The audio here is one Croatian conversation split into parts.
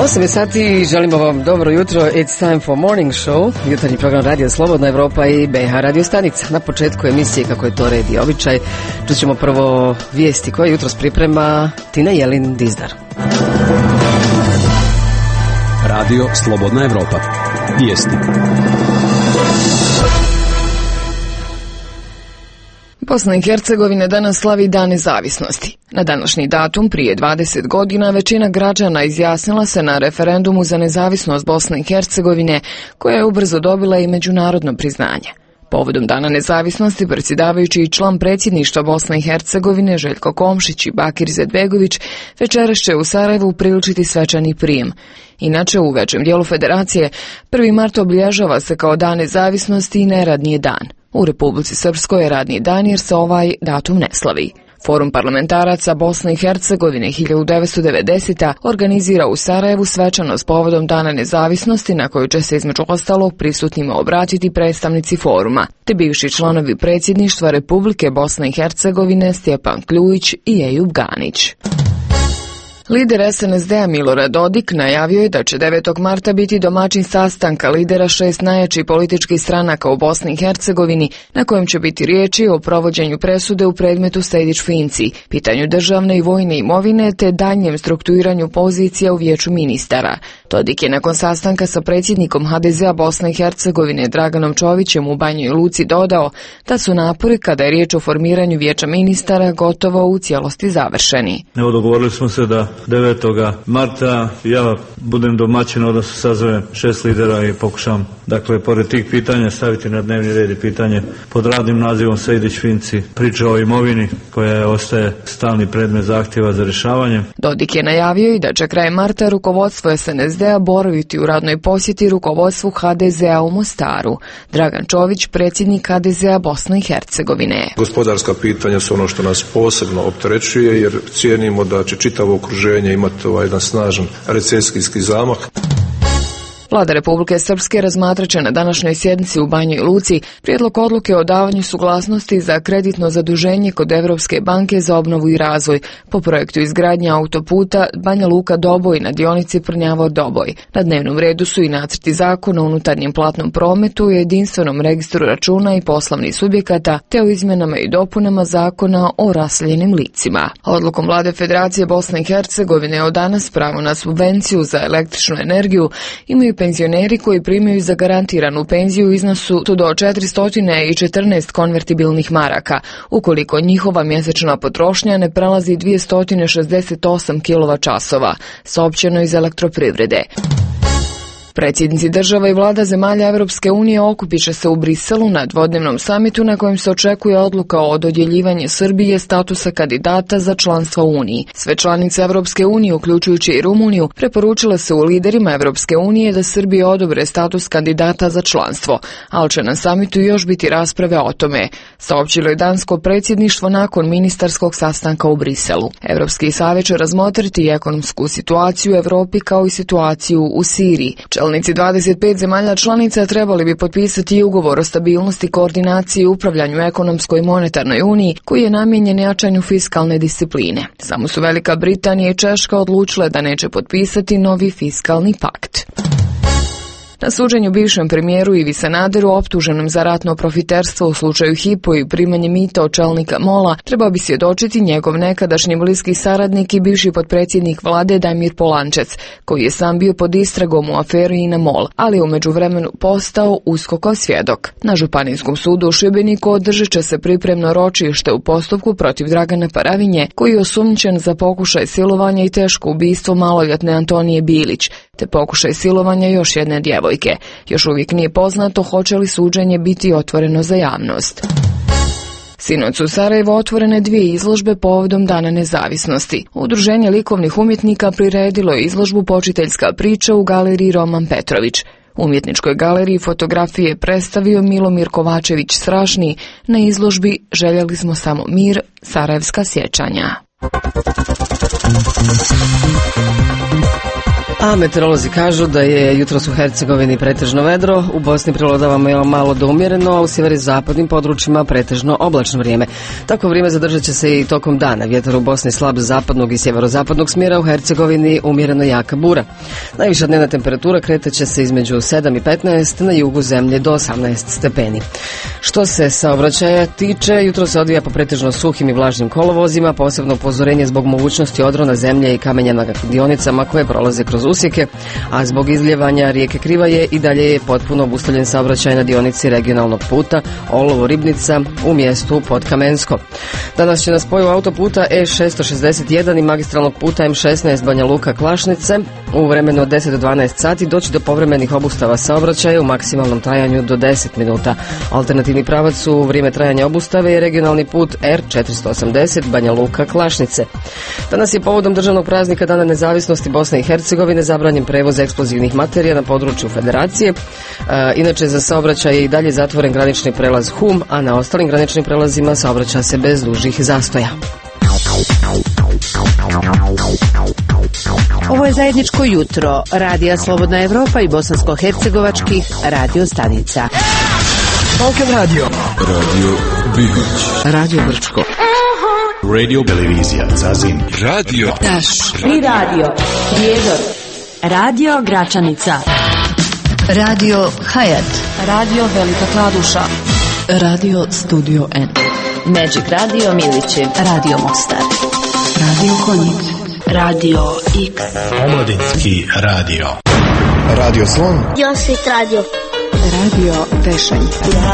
8 sati, želimo vam dobro jutro. It's time for morning show, jutarnji program Radio Slobodna Evropa i BiH radio stanica. Na početku emisije, kako je to red i običaj, čućemo prvo vijesti koje jutros priprema Tina Jelin Dizdar. Radio Slobodna Evropa. Vijesti. Bosna i Hercegovina danas slavi Dan nezavisnosti. Na današnji datum, prije 20 godina, većina građana izjasnila se na referendumu za nezavisnost Bosne i Hercegovine, koja je ubrzo dobila i međunarodno priznanje. Povodom Dana nezavisnosti, predsjedavajući i član predsjedništva Bosne i Hercegovine Željko Komšić i Bakir Izetbegović večeras će u Sarajevu upriličiti svečani prijem. Inače, u većem dijelu federacije 1. mart obilježava se kao Dan nezavisnosti i neradni je dan. U Republici Srpskoj je radni dan jer se ovaj datum ne slavi. Forum parlamentaraca Bosne i Hercegovine 1990. organizira u Sarajevu svečanost povodom Dana nezavisnosti, na koju će se između ostalog prisutnima obratiti predstavnici foruma, te bivši članovi predsjedništva Republike Bosne i Hercegovine Stjepan Kljujić i Ejub Ganić. Lider SNSD-a Milorad Dodik najavio je da će 9. marta biti domaćin sastanka lidera 6 najjačih političkih stranaka u Bosni i Hercegovini, na kojem će biti riječi o provođenju presude u predmetu Sejdić-Finci, pitanju državne i vojne imovine te daljnjem strukturiranju pozicija u vijeću ministara. Dodik je nakon sastanka sa predsjednikom HDZ-a Bosne i Hercegovine Draganom Čovićem u Banjoj Luci dodao da su napori kada je riječ o formiranju vijeća ministara gotovo u cijelosti završeni. Evo, dogovorili smo se da 9. marta ja budem domaćin, odnosno sazovem 6 lidera i pokušam, dakle, pored tih pitanja staviti na dnevni red i pitanje pod radnim nazivom Sejdić-Finci, priča o imovini koja ostaje stalni predmet zahtjeva za rješavanje. Dodik je najavio i da će krajem marta rukovodstvo SNSD-a boraviti u radnoj posjeti rukovodstvu HDZ-a u Mostaru. Dragan Čović, predsjednik HDZ-a Bosne i Hercegovine. Gospodarska pitanja su ono što nas posebno opterećuje jer cijenimo da će čitavo okruženje imati jedan snažan recesijski zamah. Vlada Republike Srpske razmatrat će na današnjoj sjednici u Banjoj Luci prijedlog odluke o davanju suglasnosti za kreditno zaduženje kod Evropske banke za obnovu i razvoj po projektu izgradnje autoputa Banja Luka-Doboj na dionici Prnjavor-Doboj. Na dnevnom redu su i nacrti zakona o unutarnjem platnom prometu, jedinstvenom registru računa i poslovnih subjekata, te o izmjenama i dopunama zakona o raseljenim licima. Odlukom Vlade Federacije Bosne i Hercegovine od danas pravo na subvenciju za električnu energiju imaju penzioneri koji primaju zagarantiranu penziju u iznosu do 414 konvertibilnih maraka, ukoliko njihova mjesečna potrošnja ne prelazi 268 kWh, saopćeno iz Elektroprivrede. Predsjednici država i vlada zemalja Evropske unije okupit će se u Briselu na dvodnevnom samitu na kojem se očekuje odluka o dodjeljivanju Srbije statusa kandidata za članstvo u Uniji. Sve članice Evropske unije, uključujući i Rumuniju, preporučile se u liderima Evropske unije da Srbiji odobre status kandidata za članstvo, ali će na samitu još biti rasprave o tome, saopćilo je dansko predsjedništvo nakon ministarskog sastanka u Briselu. Evropski savjet će razmotriti ekonomsku situaciju u Evropi kao i situaciju u Siriji. Čelnici 25 zemalja članica trebali bi potpisati ugovor o stabilnosti, koordinaciji i upravljanju ekonomskoj i monetarnoj uniji koji je namijenjen jačanju fiskalne discipline. Samo su Velika Britanija i Češka odlučile da neće potpisati novi fiskalni pakt. Na suđenju bivšem premijeru Ivi Sanaderu, optuženom za ratno profiterstvo u slučaju Hypo i primanje mita od čelnika MOL-a, trebao bi svjedočiti njegov nekadašnji bliski saradnik i bivši potpredsjednik vlade Damir Polančec, koji je sam bio pod istragom u aferi INA-MOL, ali je u međuvremenu postao USKOK-ov svjedok. Na Županijskom sudu u Šibeniku održat će se pripremno ročište u postupku protiv Dragana Paravinje, koji je osumnjičen za pokušaj silovanja i teško ubistvo maloljetne Antonije Bilić, te pokušaj silovanja još jedne djevojke. Još uvijek nije poznato hoće li suđenje biti otvoreno za javnost. Sinoć u Sarajevu otvorene 2 izložbe povodom Dana nezavisnosti. Udruženje likovnih umjetnika priredilo je izložbu Počiteljska priča u galeriji Roman Petrović. U umjetničkoj galeriji fotografije je predstavio Milomir Kovačević Strašni, na izložbi Željeli smo samo mir, Sarajevska sjećanja. A meteorolozi kažu da je jutros u Hercegovini pretežno vedro, u Bosni prevladava malo do umjereno, a u sjeverozapadnim područjima pretežno oblačno vrijeme. Tako vrijeme zadržat će se i tokom dana. Vjetar u Bosni slab zapadnog i sjeverozapadnog smjera, u Hercegovini umjereno jaka bura. Najviša dnevna temperatura kretaće se između 7 i 15, na jugu zemlje do 18 stepeni. Što se saobraćaja tiče, jutro se odvija po pretežno suhim i vlažnim kolovozima, posebno upozorenje zbog mogućnosti odrona zemlje i kamenja na dionicama koje prolaze kroz usjeke, a zbog izljevanja rijeke Krivaje i dalje je potpuno obustavljen saobraćaj na dionici regionalnog puta Olovo-Ribnica u mjestu Podkamensko. Danas će na spoju autoputa E661 i magistralnog puta M16 Banja Luka-Klašnice u vremenu od 10 do 12 sati doći do povremenih obustava saobraćaja u maksimalnom trajanju do 10 minuta. Alternativni pravac u vrijeme trajanja obustave je regionalni put R480 Banja Luka-Klašnice. Danas je povodom državnog praznika Dana nezavisnosti Bosne i Hercegovine zabranjen prevoz eksplozivnih materija na području Federacije. Inače, za saobraćaj je i dalje zatvoren granični prelaz Hum, a na ostalim graničnim prelazima saobraća se bez dužih zastoja. Ovo je zajedničko jutro Radija Slobodna Evropa i bosansko-hercegovačkih radio stanica. Balkan Radio, Radio Bihoć, Radio Brčko, Radio Televizija Zazin, Radio Taš i Radio Prijedor, Radio Gračanica, Radio Hayat, Radio Velika Kladuša, Radio Studio N, Magic Radio Milići, Radio Mostar, Radio Konjic, Radio X, Omladinski radio, Radio Slon, Josit Radio, Radio Tešanj,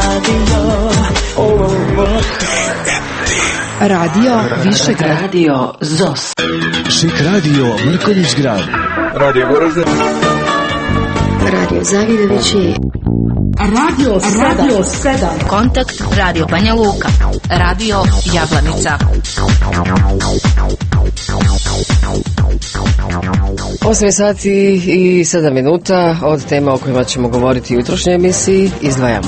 Radio Višegrad, Radio ZOS, Šik Radio Mrkonjić Grad, Radio Goražde, Radio Zavidovići, Radio 7, Kontakt Radio Banja Luka, Radio Jablanica. 8 sati i 7 minuta od tema o kojima ćemo govoriti u jutrošnjoj emisiji izdvajamo.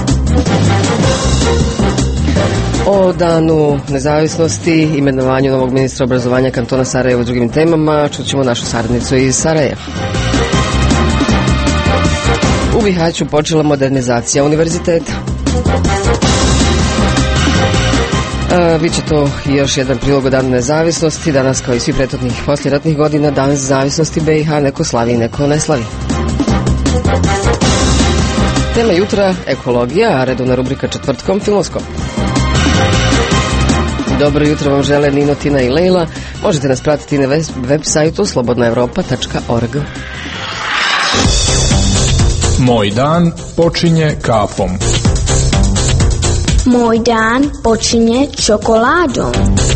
O danu nezavisnosti, imenovanju novog ministra obrazovanja kantona Sarajevo i drugim temama čut ćemo našu saradnicu iz Sarajeva. U Bihaću počela modernizacija univerziteta. Biće to još jedan prilog o danu nezavisnosti. Danas, kao i svi prethodnih poslijeratnih godina, dan nezavisnosti BiH neko slavi i neko ne slavi. Tema jutra ekologija, a redovna rubrika četvrtkom filmskop. Dobro jutro vam žele Nino, Tina i Lejla. Možete nas pratiti na web sajtu slobodnaevropa.org. Moj dan počinje kafom. Moj dan počinje čokoladom.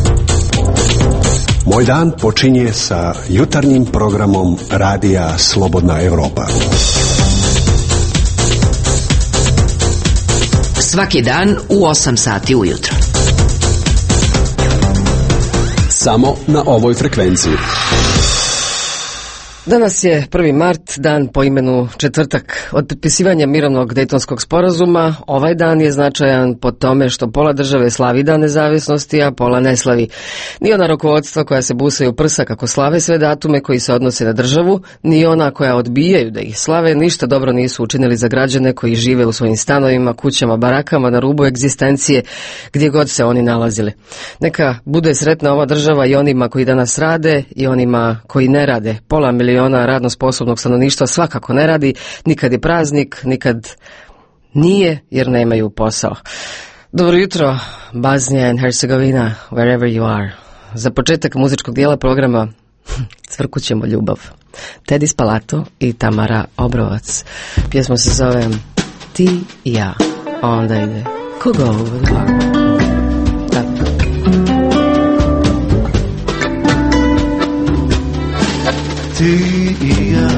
Moj dan počinje sa jutarnjim programom Radija Slobodna Evropa. Svaki dan u 8 sati ujutro. samo na ovoj frekvenciji. Danas je 1. mart, dan po imenu četvrtak. Od potpisivanja mirovnog Dejtonskog sporazuma ovaj dan je značajan po tome što pola države slavi dan nezavisnosti, a pola ne slavi. Ni ona rukovodstva koja se busaju u prsa kako slave sve datume koji se odnose na državu, ni ona koja odbijaju da ih slave, ništa dobro nisu učinili za građane koji žive u svojim stanovima, kućama, barakama, na rubu egzistencije, gdje god se oni nalazili. Neka bude sretna ova država i onima koji danas rade i onima koji ne rade. Pola miliona radno sposobnog stanovništva svakako ne radi, nikad je praznik, nikad nije jer nemaju posao. Dobro jutro, Bosnia and Hercegovina, wherever you are. Za početak muzičkog dijela programa cvrkućemo ljubav. Teddy Spalato i Tamara Obrovac. Pjesma se zove Ti i ja. Onda ide Koga ovo? Ti i ja,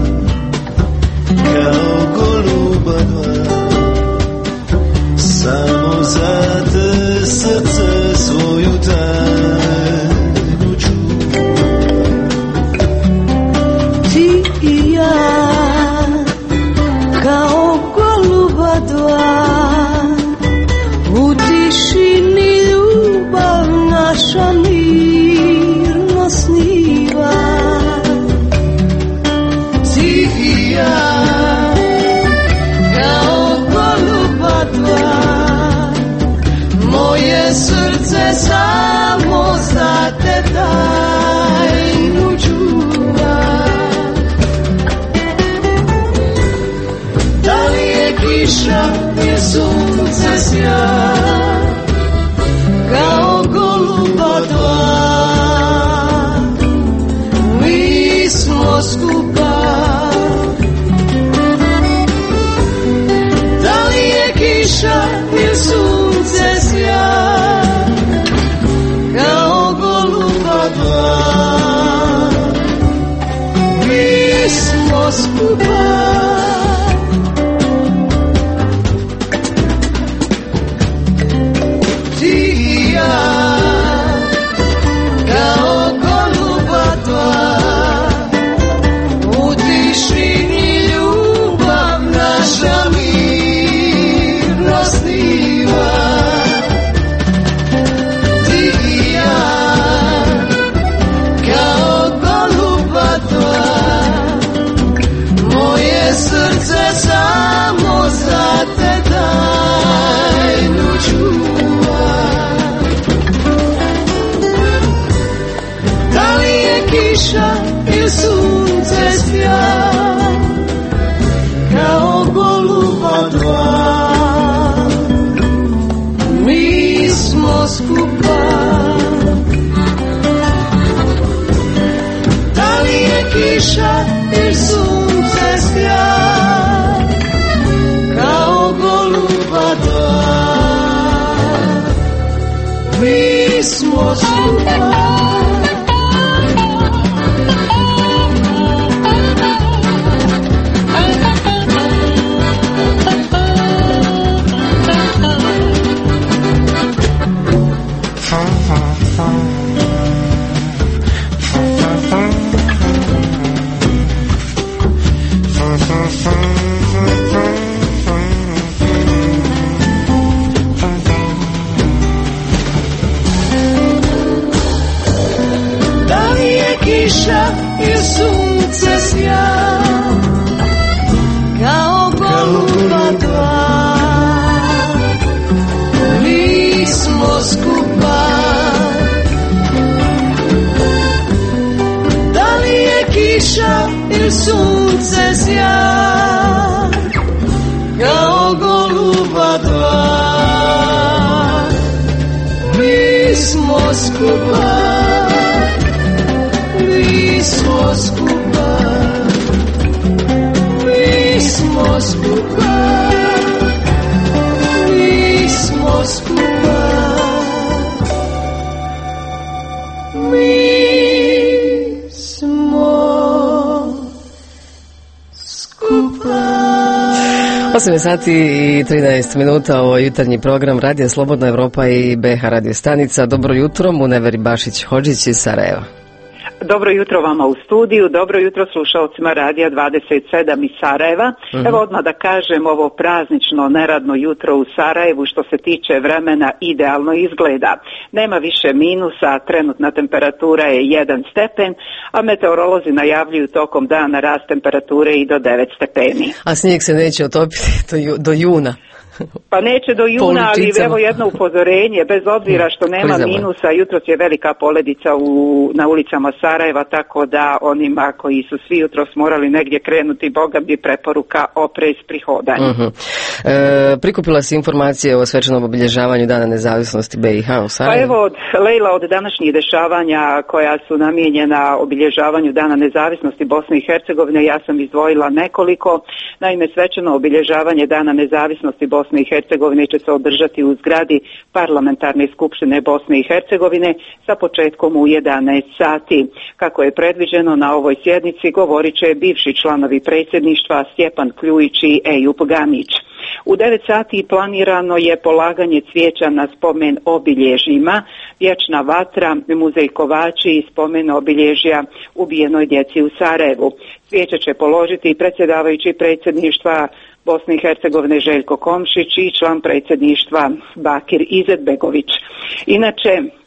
kao goluba dva, samo za te srce svoju tajnu čuva. Ti i ja, kao goluba dva, u tišini ljubav naša mirno sniva. samo za te tajnu čuvam. Da li je kiša ili sunce sja, kao goluba dva, mi smo skupa. Da li je kiša ili sunce sja, kao goluba dva, mi smo skupa. Samo za te tajnu čuvam. Da li je kiša ili sunce sja, kao goluba dva, mi smo skupa. Da li je kiša ili sunce sja, mi smo skupa. Kiša i sunce sja, kao goluba dva, mi smo skupa. Da li je kiša i sunce sja, kao goluba dva, mi smo skupa. Mi smo skupa, mi smo skupa, mi smo skupa, mi smo skupa. 8 sati i 13 minuta, ovo je jutarnji program Radija Slobodna Evropa i BH radio stanica. Dobro jutro, Muneveri Bašić-Hodžić iz Sarajeva. Dobro jutro vama u studiju, dobro jutro slušalcima Radija 27 iz Sarajeva. Evo odmah da kažem, ovo praznično neradno jutro u Sarajevu što se tiče vremena idealno izgleda. Nema više minusa, trenutna temperatura je 1 stepen, a meteorolozi najavljuju tokom dana rast temperature i do 9 stepeni. A snijeg se neće otopiti do juna. Pa neće do juna, ali evo jedno upozorenje, bez obzira što nema minusa, jutros je velika poledica na ulicama Sarajeva, tako da onima koji su svi jutros morali negdje krenuti, Boga bi preporuka oprez pri hodanju. Prikupila si informacije o svečanom obilježavanju Dana nezavisnosti BiH u Sarajevu? Pa evo, Lejla, od današnjih dešavanja koja su namijenjena obilježavanju Dana nezavisnosti Bosne i Hercegovine, ja sam izdvojila nekoliko. Naime, svečano obilježavanje Dana nezavisnosti Bosne i Hercegovine će se održati u zgradi Parlamentarne skupštine Bosne i Hercegovine sa početkom u 11 sati. Kako je predviđeno, na ovoj sjednici govorit će bivši članovi predsjedništva Stjepan Kljujić i Ejup Gamić. U 9 sati planirano je polaganje cvijeća na spomen obilježjima, Vječna vatra, muzej Kovači i spomen obilježja ubijenoj djeci u Sarajevu. Cvijeće će položiti predsjedavajući predsjedništva Bosne i Hercegovine Željko Komšić i član predsjedništva Bakir Izetbegović. Inače,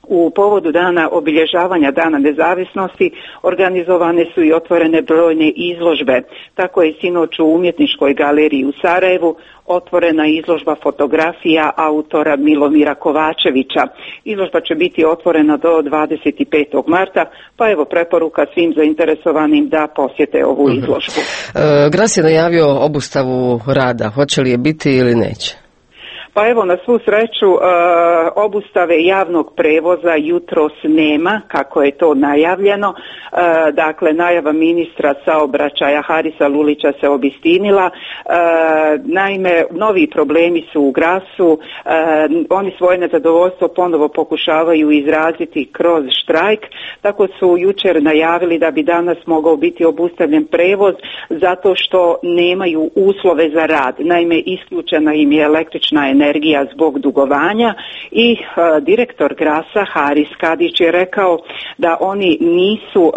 U povodu dana obilježavanja Dana nezavisnosti organizovane su i otvorene brojne izložbe. Tako je sinoć u Umjetničkoj galeriji u Sarajevu otvorena izložba fotografija autora Milomira Kovačevića. Izložba će biti otvorena do 25. marta, pa evo preporuka svim zainteresovanim da posjete ovu izložbu. Gras je najavio obustavu rada. Hoće li je biti ili neće? Pa evo, na svu sreću obustave javnog prevoza jutros nema, kako je to najavljeno. Dakle, najava ministra saobraćaja Harisa Lulića se obistinila. Naime, novi problemi su u Grasu. Oni svoje nezadovoljstvo ponovo pokušavaju izraziti kroz štrajk. Tako su jučer najavili da bi danas mogao biti obustavljen prevoz zato što nemaju uslove za rad. Naime, isključena im je električna energija zbog dugovanja i direktor Grasa Haris Kadić je rekao da oni nisu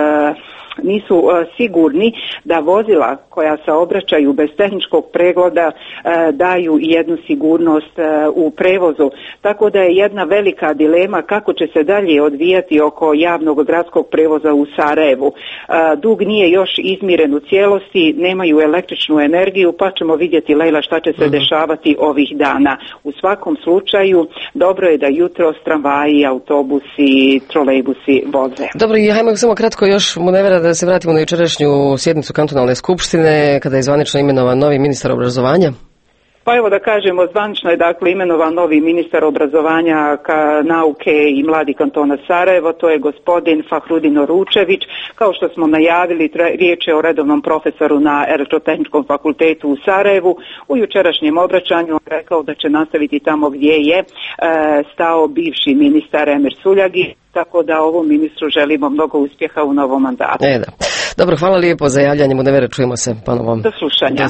sigurni da vozila koja saobraćaju bez tehničkog pregleda daju jednu sigurnost u prevozu. Tako da je jedna velika dilema kako će se dalje odvijati oko javnog gradskog prevoza u Sarajevu. Dug nije još izmiren u cijelosti, nemaju električnu energiju, pa ćemo vidjeti, Lejla, šta će se dešavati ovih dana. U svakom slučaju, dobro je da jutros tramvaji, autobusi, trolejbusi voze. Dobro, i hajmo samo kratko još, Munevera, da se vratimo na jučerašnju sjednicu kantonalne skupštine, kada je zvanično imenovan novi ministar obrazovanja. Pa evo da kažemo, zvanično je dakle imenovan novi ministar obrazovanja, nauke i mladi kantona Sarajevo, to je gospodin Fahrudin Oručević. Kao što smo najavili, riječ je o redovnom profesoru na Elektrotehničkom fakultetu u Sarajevu. U jučerašnjem obraćanju on rekao da će nastaviti tamo gdje je stao bivši ministar Emir Suljagi, tako da ovom ministru želimo mnogo uspjeha u novom mandatu. Da. Dobro, hvala lijepo za javljanje, Munevere, čujemo se ponovo. Do slušanja.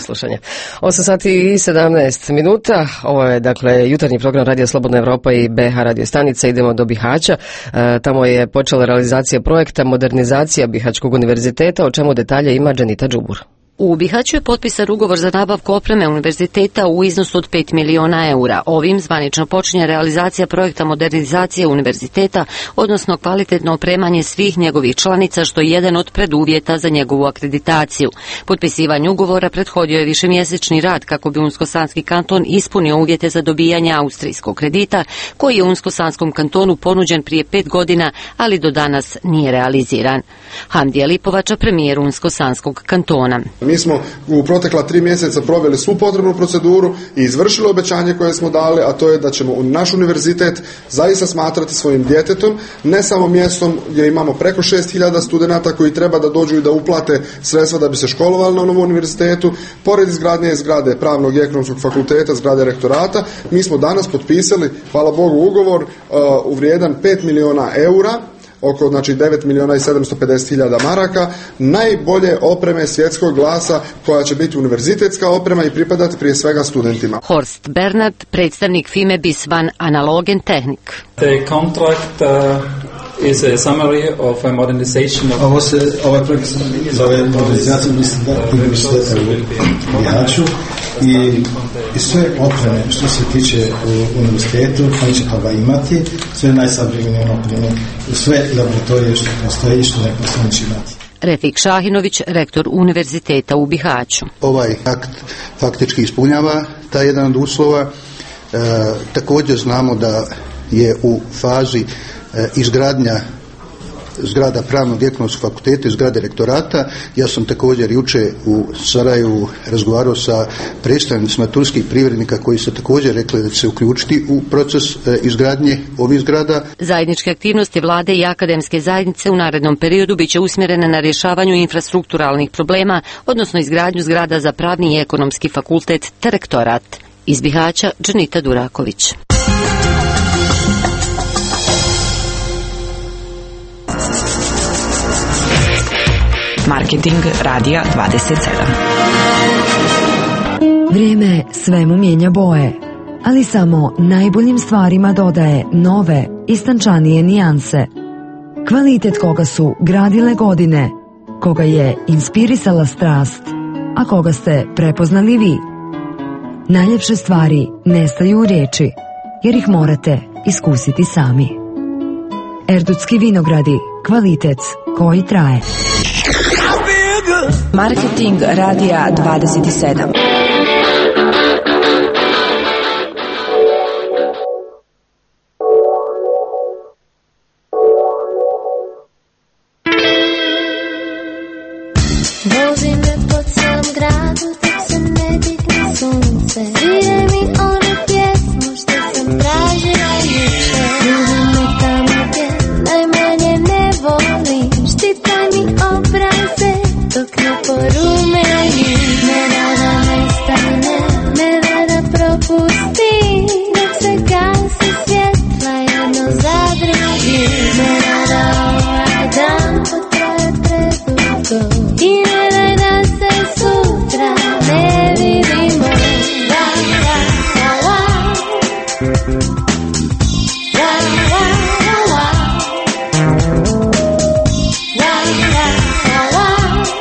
8 sati i 17 minuta, ovo je dakle jutarnji program Radio Slobodna Evropa i BH radio stanica. Idemo do Bihaća, tamo je počela realizacija projekta modernizacija Bihaćkog univerziteta, o čemu detalje ima Dženita Džubur. U Bihaću je potpisan ugovor za nabavku opreme univerziteta u iznosu od 5 miliona eura. Ovim zvanično počinje realizacija projekta modernizacije univerziteta, odnosno kvalitetno opremanje svih njegovih članica, što je jedan od preduvjeta za njegovu akreditaciju. Potpisivanje ugovora prethodio je višemjesečni rad kako bi Unsko-Sanski kanton ispunio uvjete za dobijanje austrijskog kredita, koji je Unsko-Sanskom kantonu ponuđen prije 5 godina, ali do danas nije realiziran. Hamdija Lipovača, premijer Unsko-Sanskog kantona. Mi smo u protekla 3 mjeseca proveli svu potrebnu proceduru i izvršili obećanje koje smo dali, a to je da ćemo naš univerzitet zaista smatrati svojim djetetom, ne samo mjestom gdje imamo preko 6.000 studenata koji treba da dođu i da uplate sredstva da bi se školovali na novom univerzitetu. Pored izgradnje zgrade Pravnog i Ekonomskog fakulteta, zgrade rektorata, mi smo danas potpisali, hvala Bogu, ugovor u vrijedan 5 miliona eura, oko 9 miliona i 750 hiljada maraka, najbolje opreme svjetskog glasa, koja će biti univerzitetska oprema i pripadati prije svega studentima. Horst Bernard, predstavnik FIME BIS van Analogen Technik. The contract is a summary of a modernization of... Ovaj projekt zove modernizaciju univerziteta u Bihaću i sve opreme što se tiče u univerzitetu, koji će toga imati, sve najsavremenije opreme, sve laboratorije što postoji i što ne postoji će imati. Refik Šahinović, rektor univerziteta u Bihaću. Ovaj akt faktički ispunjava taj jedan od uslova. Također znamo da je u fazi izgradnja zgrada Pravnog i Ekonomskog fakulteta i zgrade rektorata. Ja sam također jučer u Sarajevu razgovarao sa predstavnicima turskih privrednika koji su također rekli da će se uključiti u proces izgradnje ovih zgrada. Zajedničke aktivnosti vlade i akademske zajednice u narednom periodu biće usmjerene na rješavanju infrastrukturalnih problema, odnosno izgradnju zgrada za Pravni i Ekonomski fakultet te rektorat. Iz Bihaća, Dženita Duraković. Marketing radija 27. Vrijeme svemu mijenja boje, ali samo najboljim stvarima dodaje nove, istančanije nijanse. Kvalitet koga su gradile godine, koga je inspirisala strast, a koga ste prepoznali vi. Najljepše stvari nestaju u riječi, jer ih morate iskusiti sami. Erdutski vinogradi, kvalitet koji traje. Marketing Radija 27. Vozi me po cijelom gradu dok se ne digne sunce. Svire mi onu pjesmu što sam tražila juče. Vidi me tamo gdje najmanje ne volim. Štitaj mi obraze dok ne porumeni. Ne da nestane, ne da propusti. Dok se gasi svjetla jedno za drugim. Ne da ovaj dan potraje predugo. I ne daj da se sutra ne vidimo. La la la la. La la la la. La la la la.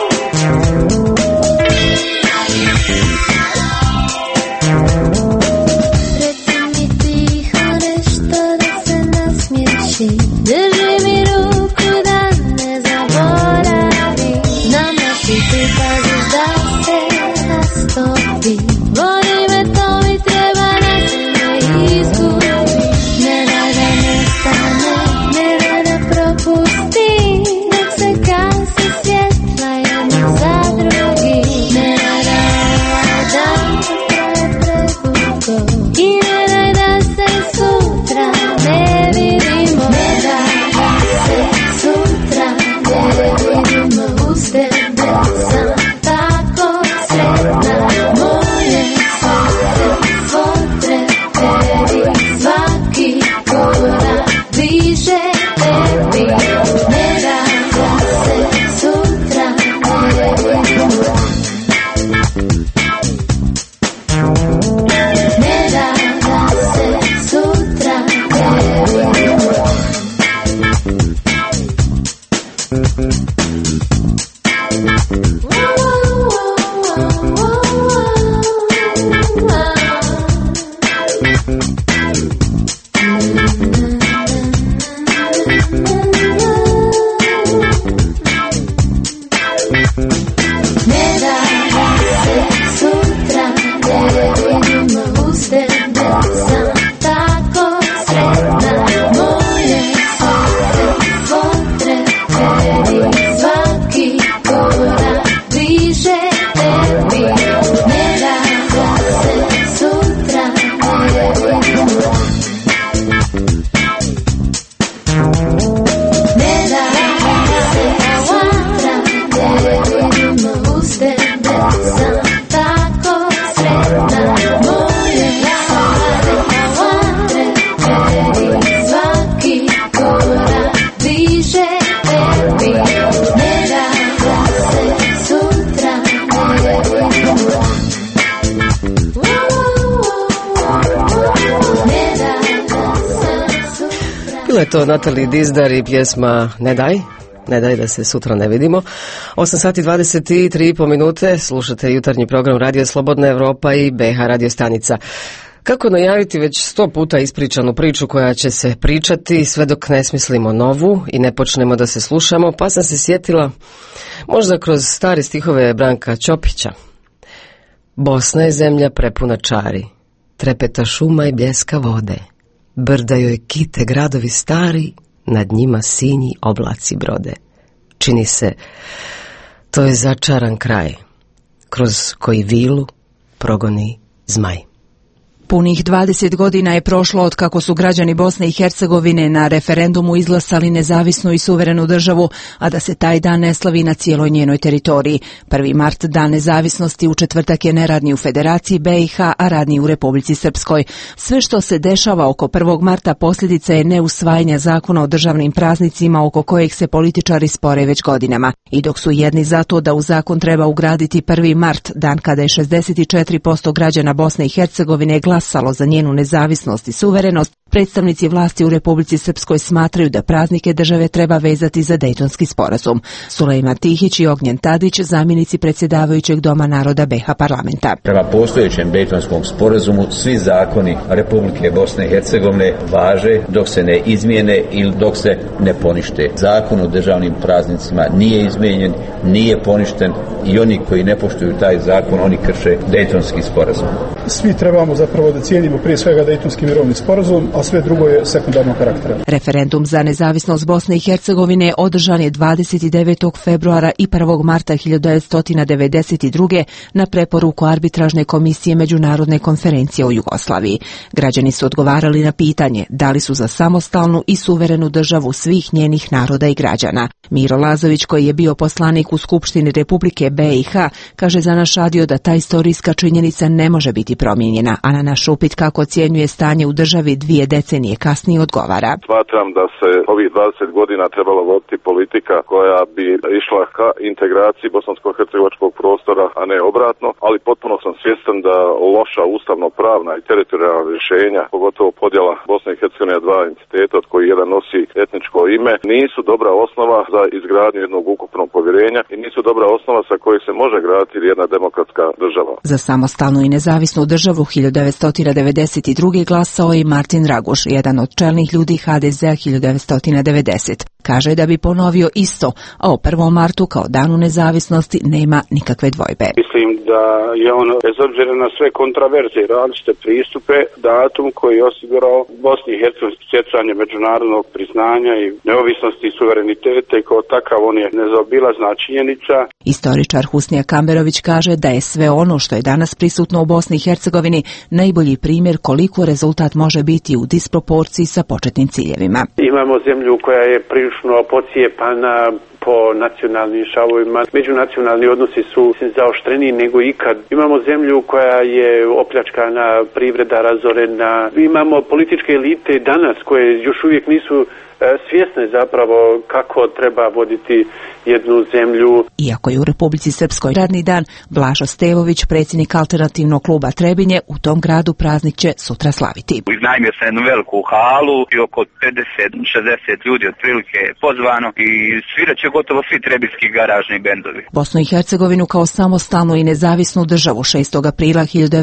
Reci mi tiho nešto da se nasmiješi. Drži mi ruku da ne zaboravim. Ti paziš da se rastopi. Voli me, to mi treba, da se ne izgubi. Ne daj da nestane, ne daj da propusti. Dok se gasi svjetla jedno za drugim. Ne daj da ovaj dan potraje predugo. I ne daj da se sutra ne vidimo. Ne daj da se sutra ne vidimo uz tebe. Sam tako sretna, moje srce svotre tebi, svaki korak bliže tebi. Ne da se sutra ne vidimo. Ne da se sutra ne vidimo. Bila je to Natalie Dizdar i pjesma Ne daj da se sutra ne vidimo. 8 sati 23,5 minute, slušate jutarnji program Radio Slobodna Evropa i BH radio stanica. Kako najaviti već 100 puta ispričanu priču koja će se pričati sve dok ne smislimo novu i ne počnemo da se slušamo, pa sam se sjetila možda kroz stare stihove Branka Ćopića. Bosna je zemlja prepuna čari, trepeta šuma i bljeska vode. Brda joj kite gradovi stari, nad njima sinji oblaci brode. Čini se, to je začaran kraj, kroz koji vilu progoni zmaj. Punih 20 godina je prošlo od kako su građani Bosne i Hercegovine na referendumu izglasali nezavisnu i suverenu državu, a da se taj dan ne slavi na cijeloj njenoj teritoriji. 1. mart, dan nezavisnosti, u četvrtak je neradni u Federaciji BiH, a radni u Republici Srpskoj. Sve što se dešava oko 1. marta posljedica je neusvajanja zakona o državnim praznicima oko kojeg se političari spore već godinama. I dok su jedni za to da u zakon treba ugraditi 1. mart, dan kada je 64% građana Bosne i Hercegovine glasalo za njenu nezavisnost i suverenost, Predstavnici vlasti u Republici Srpskoj smatraju da praznike države treba vezati za Dejtonski sporazum. Sulejman Tihić i Ognjen Tadić, zamjenici predsjedavajućeg Doma naroda BiH parlamenta. Prema postojećem Dejtonskom sporazumu svi zakoni Republike Bosne i Hercegovine važe dok se ne izmijene ili dok se ne ponište. Zakon o državnim praznicima nije izmijenjen, nije poništen i oni koji ne poštuju taj zakon, oni krše Dejtonski sporazum. Svi trebamo zapravo da cijenimo prije svega Dejtonski mirovni sporazum, a sve drugo je sekundarnog karaktera. Referendum za nezavisnost Bosne i Hercegovine održan je 29. februara i 1. marta 1992. na preporuku Arbitražne komisije Međunarodne konferencije o Jugoslaviji. Građani su odgovarali na pitanje da li su za samostalnu i suverenu državu svih njenih naroda i građana. Miro Lazović, koji je bio poslanik u Skupštini Republike BiH, kaže za naš radio da ta istorijska činjenica ne može biti promijenjena, a na naš upit kako ocjenjuje stanje u državi 2 decenije kasnije odgovara. Smatram da se ovih 20 godina trebalo voditi politika koja bi išla ka integraciji bosansko-hercegovačkog prostora, a ne obratno, ali potpuno sam svjestan da loša ustavno-pravna i teritorijalna rješenja, pogotovo podjela Bosne i Hercegovine na 2 entiteta od koji jedan nosi etničko ime, nisu dobra osnova za izgradnju jednog ukupnog povjerenja i nisu dobra osnova sa kojoj se može graditi jedna demokratska država. Za samostalnu i nezavisnu državu 1992. glasao je Martin Raguš, jedan od čelnih ljudi HDZ-a 1990. Kaže da bi ponovio isto, a o 1. martu kao danu nezavisnosti nema nikakve dvojbe. Mislim da je on, bez obzira na sve kontraverze i različite pristupe, datum koji je osigurao Bosni i Hercegovini stjecanje međunarodnog priznanja i neovisnosti i suvereniteta i kao takav on je nezaobilazna činjenica. Istoričar Husnija Kamberović kaže da je sve ono što je danas prisutno u Bosni i Hercegovini najbolji primjer koliko rezultat može biti u disproporciji sa početnim ciljevima. Imamo zemlju koja je prilično pocijepana po nacionalnim šavovima. Međunacionalni odnosi su zaoštreniji nego ikad. Imamo zemlju koja je opljačkana, privreda razorena. Imamo političke elite danas koje još uvijek nisu svjesne zapravo kako treba voditi jednu zemlju. Iako je u Republici Srpskoj radni dan, Blažo Stevović, predsjednik alternativnog kluba Trebinje, u tom gradu praznik će sutra slaviti. Iznajmio sam jednu veliku halu i oko 50-60 ljudi otprilike pozvano i svirat će gotovo svi trebinski garažni bendovi. Bosnu i Hercegovinu kao samostalnu i nezavisnu državu 6. aprila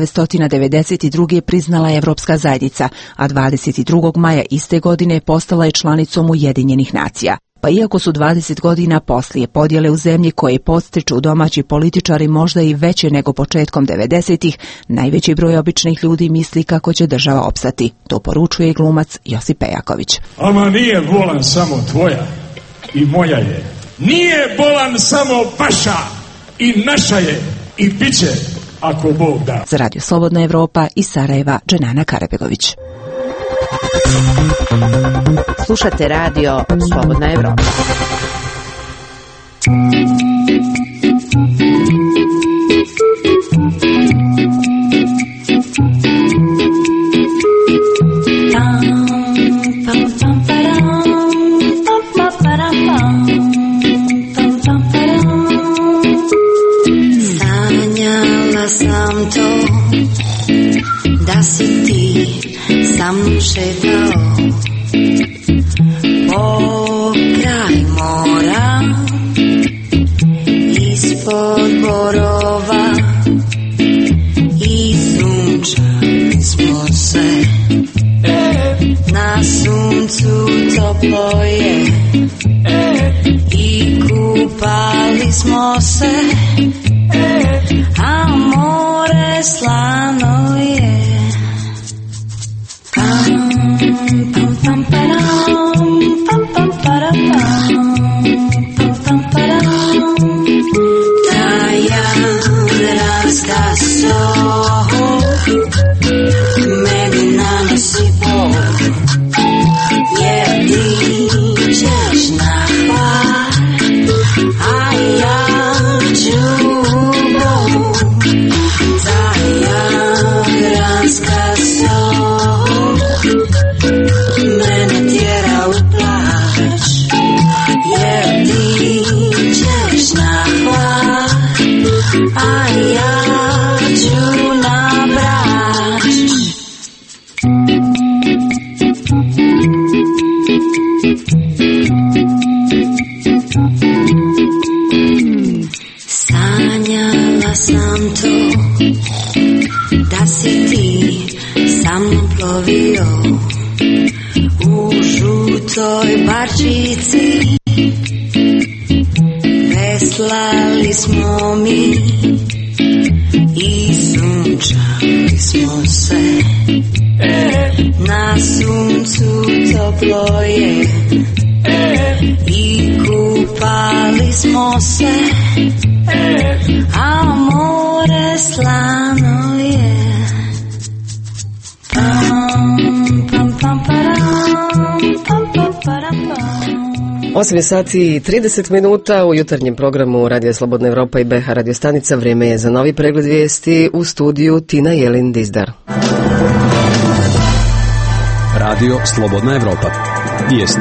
1992. priznala je Evropska zajednica, a 22. maja iste godine postala je članicom Ujedinjenih nacija. Pa iako su 20 godina poslije podjele u zemlji koje podstiču domaći političari možda i veće nego početkom 90-ih, najveći broj običnih ljudi misli kako će država opstati. To poručuje glumac Josip Pejaković. Ama nije bolan samo tvoja i moja je. Nije bolan samo vaša i naša je i bit će ako Bog da. Za Radio Slobodna Evropa iz Sarajeva, Dženana Karabegović. Slušate radio Slobodna Evropa. Sanjala sam to da si ti sa mnom šetao po kraj mora ispod borova i sunčali smo se na suncu toplo je i kupali smo se a more slano je. Meni nanosi bol, jer ti ćeš na par, a ja ću bol. Ta jadranska sol mene tjera u plać, jer ti ćeš na par, a ja ću na brač. plovio u žutoj barčici, veslali smo mi i sunčali smo se. Na suncu toplo je i kupali smo se, a more slano je. 8 sati i 30 minuta u jutarnjem programu Radija Slobodna Evropa i BH Radio stanica. Vrijeme je za novi pregled vijesti. U studiju Tina Jelin Dizdar. Radio Slobodna Evropa. Vijesti.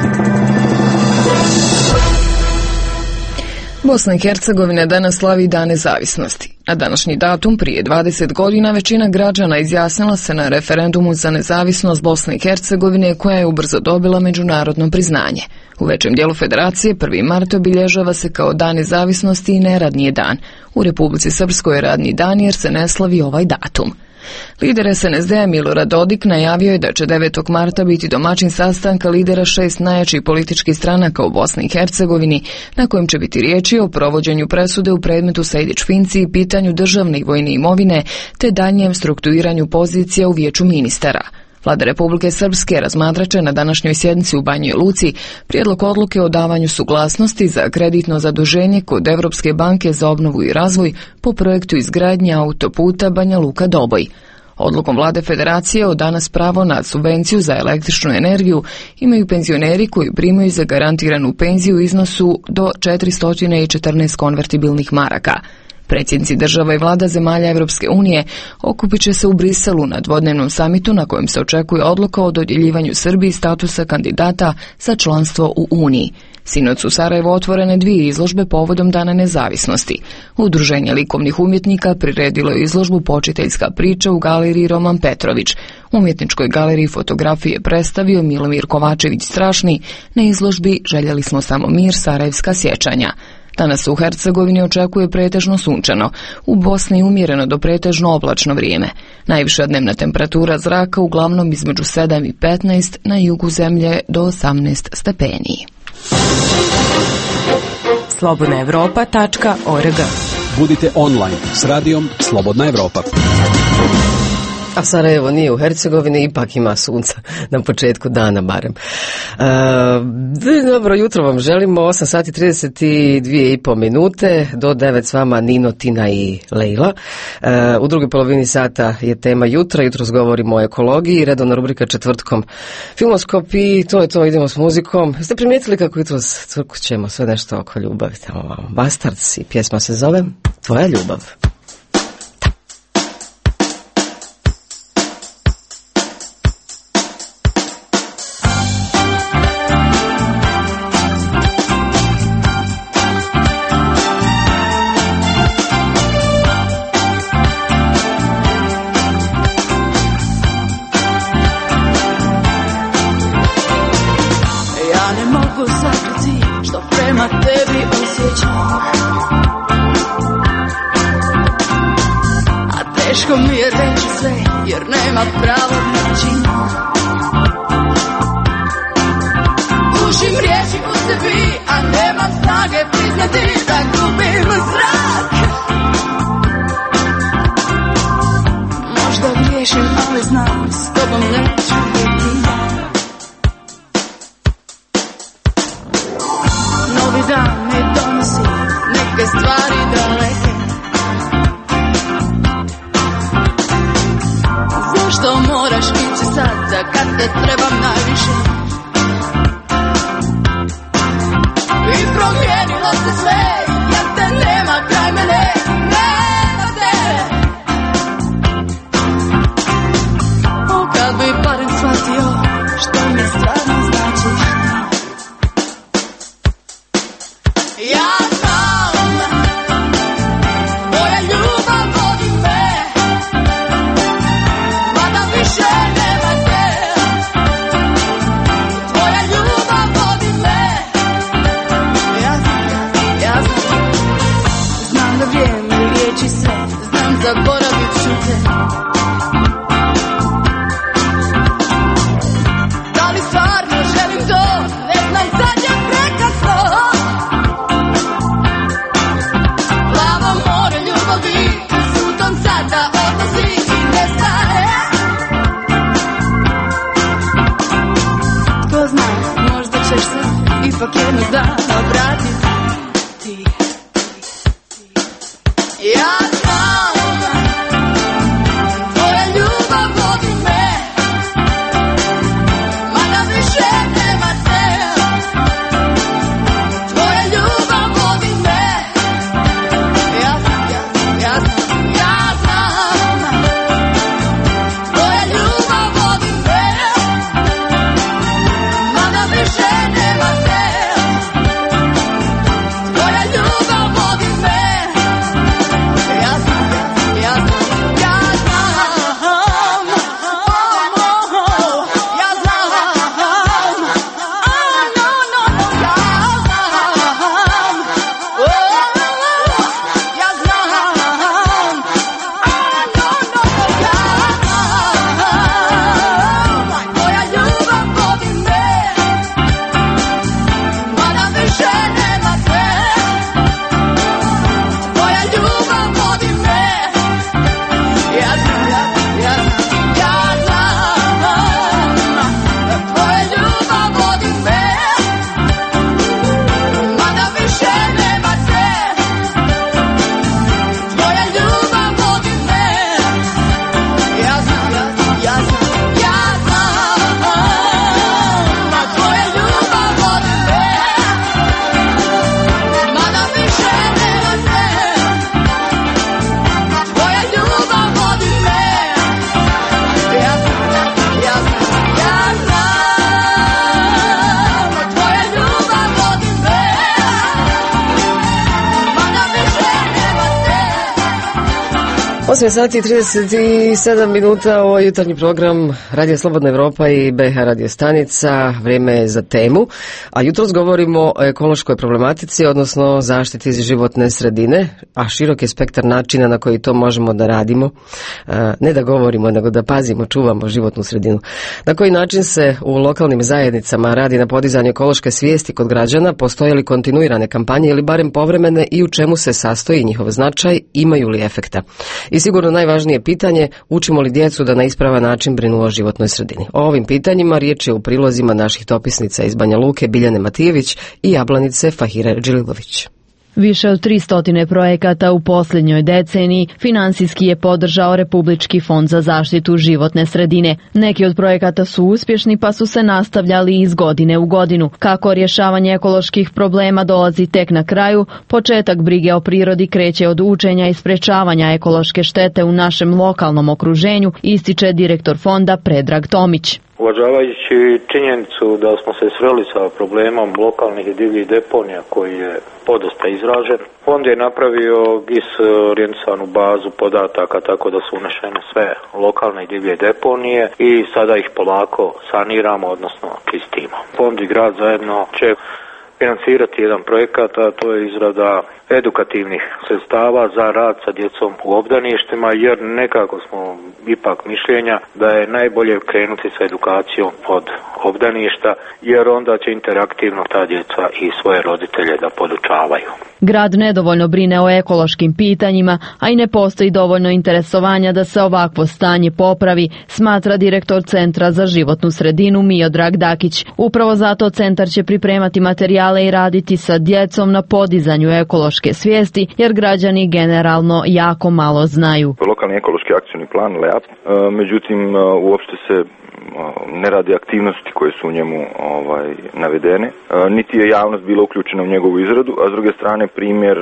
Bosna i Hercegovina danas slavi Dan nezavisnosti. Na današnji datum prije 20 godina većina građana izjasnila se na referendumu za nezavisnost Bosne i Hercegovine, koja je ubrzo dobila međunarodno priznanje. U većem dijelu federacije 1. mart obilježava se kao Dan nezavisnosti i neradni je dan. U Republici Srpskoj je radni dan jer se ne slavi ovaj datum. Lider SNSD-a Milorad Dodik najavio je da će 9. marta biti domaćin sastanka lidera 6 najjačih političkih stranaka u Bosni i Hercegovini, na kojem će biti riječi o provođenju presude u predmetu Sejdić-Finci i pitanju državne i vojne imovine, te daljnjem strukturiranju pozicija u vijeću ministara. Vlada Republike Srpske razmatraće na današnjoj sjednici u Banjoj Luci prijedlog odluke o davanju suglasnosti za kreditno zaduženje kod Evropske banke za obnovu i razvoj po projektu izgradnje autoputa Banja Luka-Doboj. Odlukom Vlade Federacije od danas pravo na subvenciju za električnu energiju imaju penzioneri koji primaju zagarantiranu penziju u iznosu do 414 konvertibilnih maraka. Predsjednici država i vlada zemalja Evropske unije okupit će se u Briselu na dvodnevnom samitu na kojem se očekuje odluka o dodjeljivanju Srbiji statusa kandidata za članstvo u Uniji. Sinoć u Sarajevu otvorene 2 izložbe povodom Dana nezavisnosti. Udruženje likovnih umjetnika priredilo je izložbu Počiteljska priča u galeriji Roman Petrović. U umjetničkoj galeriji fotografije predstavio Milomir Kovačević Strašni, na izložbi Željeli smo samo mir, Sarajevska sjećanja. Danas se u Hercegovini očekuje pretežno sunčano, u Bosni umjereno do pretežno oblačno vrijeme. Najviša dnevna temperatura zraka uglavnom između 7 i 15, na jugu zemlje do 18 stepeni. slobodnaevropa.org. Budite online s radijom Slobodna Evropa. A Sarajevo nije u Hercegovini, ipak ima sunca na početku dana barem. Dobro jutro vam želimo, 8 sati 32,5 minute, do 9 s vama Nino, Tina i Lejla. U drugoj polovini sata je tema jutra, jutros govorimo o ekologiji, redovna rubrika četvrtkom Filmoskop i to je to, idemo s muzikom. Ste primijetili kako jutros crkućemo sve nešto oko ljubavi, tamo Bastards i pjesma se zove Tvoja ljubav. Teško mi je reći sve, jer nema pravo reći. Ušim riječi u sebi, a nemam snage priznati da gubim zrak. Možda griješim, ali znam, s tobom neću biti. Novi dan mi donosi neke stvari daleke. Zašto moraš ići sada kad te trebam najviše? I promijenilo se sve, jer te nema kraj mene, nema te. O, kad bi barem shvatio što mi stvarno značiš. Ja znam, moja ljubav vodi me, mada više nema te. Tvoja ljubav vodi me. Ja znam, znam da vrijeme liječi sve, znam zaboravit ću te. 8 sati i 37 minuta, ovo je jutarnji program Radio Slobodna Evropa i BH Radio Stanica. Vrijeme je za temu, a jutros govorimo o ekološkoj problematici, odnosno zaštiti životne sredine, a širok je spektar načina na koji to možemo da radimo. Ne da govorimo, nego da pazimo, čuvamo životnu sredinu. Na koji način se u lokalnim zajednicama radi na podizanju ekološke svijesti kod građana, postoje li kontinuirane kampanje ili barem povremene i u čemu se sastoji njihov značaj, imaju li efekta? I sigurno najvažnije pitanje, učimo li djecu da na ispravan način brinu o životnoj sredini? O ovim pitanjima riječ je u prilozima naših dopisnica iz Banja Luke, Biljane Matijević i Jablanice Fahire Džililović. Više od 300 projekata u posljednjoj deceniji finansijski je podržao Republički fond za zaštitu životne sredine. Neki od projekata su uspješni pa su se nastavljali iz godine u godinu. Kako rješavanje ekoloških problema dolazi tek na kraju, početak brige o prirodi kreće od učenja i sprečavanja ekološke štete u našem lokalnom okruženju, ističe direktor fonda Predrag Tomić. Uvažavajući činjenicu da smo se sreli sa problemom lokalnih i divljih deponija koji je podosta izražen, fond je napravio GIS orijentisanu bazu podataka tako da su unešene sve lokalne i divlje deponije i sada ih polako saniramo, odnosno čistimo. Fond i grad zajedno će financirati jedan projekat, a to je izrada edukativnih sredstava za rad sa djecom u obdaništima, jer nekako smo ipak mišljenja da je najbolje krenuti sa edukacijom od obdaništa, jer onda će interaktivno ta djeca i svoje roditelje da podučavaju. Grad nedovoljno brine o ekološkim pitanjima, a i ne postoji dovoljno interesovanja da se ovakvo stanje popravi, smatra direktor Centra za životnu sredinu Miodrag Dakić. Upravo zato centar će pripremati materijale i raditi sa djecom na podizanju ekološke svijesti, jer građani generalno jako malo znaju. Lokalni ekološki akcijni plan LEAP, međutim uopšte se ne radi aktivnosti koje su u njemu navedene, niti je javnost bila uključena u njegovu izradu, a s druge strane primjer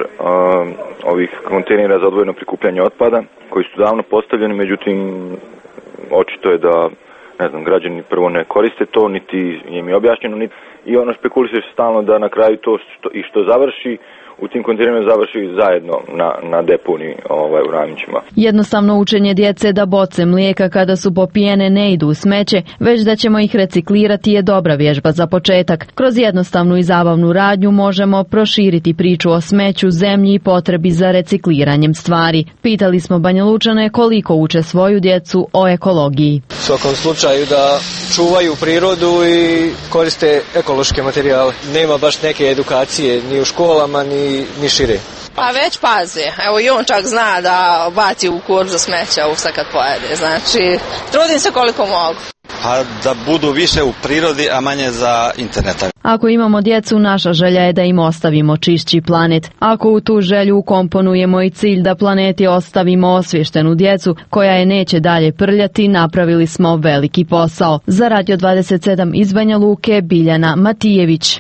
ovih kontejnera za odvojeno prikupljanje otpada koji su davno postavljeni, međutim očito je da građani prvo ne koriste to, niti im je objašnjeno, niti i ono špekuliše stalno da na kraju to što završi u tim kontejnerima završi zajedno na deponiji u Ravnićima. Jednostavno učenje djece da boce mlijeka kada su popijene ne idu u smeće, već da ćemo ih reciklirati je dobra vježba za početak. Kroz jednostavnu i zabavnu radnju možemo proširiti priču o smeću, zemlji i potrebi za recikliranjem stvari. Pitali smo Banja Lučane koliko uče svoju djecu o ekologiji. U svakom slučaju da čuvaju prirodu i koriste ekološke materijale. Nema baš neke edukacije ni u školama, ni šire. Pa već pazi, evo i on čak zna da baci u korp za smeća uvsa kad pojede, znači trudim se koliko mogu. Pa da budu više u prirodi, a manje za interneta. Ako imamo djecu, naša želja je da im ostavimo čišći planet. Ako u tu želju ukomponujemo i cilj da planeti ostavimo osvještenu djecu koja je neće dalje prljati, napravili smo veliki posao. Za Radio 27 iz Banja Luke, Biljana Matijević.